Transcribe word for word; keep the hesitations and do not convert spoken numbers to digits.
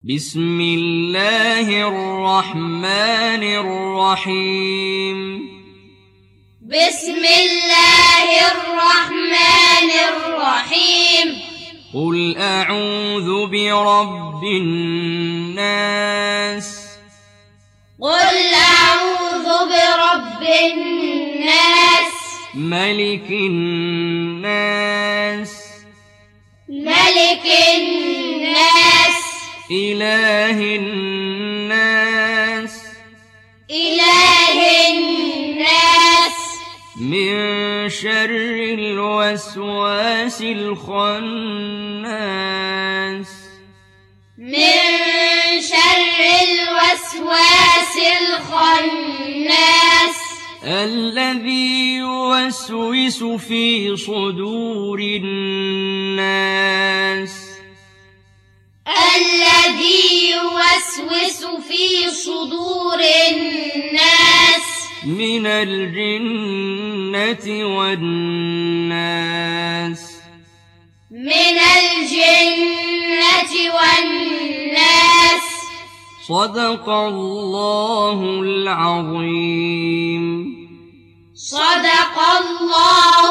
بسم الله الرحمن الرحيم بسم الله الرحمن الرحيم قل أعوذ برب الناس قل أعوذ برب الناس ملك الناس ملك الناس إله الناس إله الناس من شر الوسواس الخناس من شر الوسواس الخناس الذي يوسوس في صدور الناس الذي يوسوس في صدور الناس من الجنة والناس من الجنة والناس صدق الله العظيم صدق الله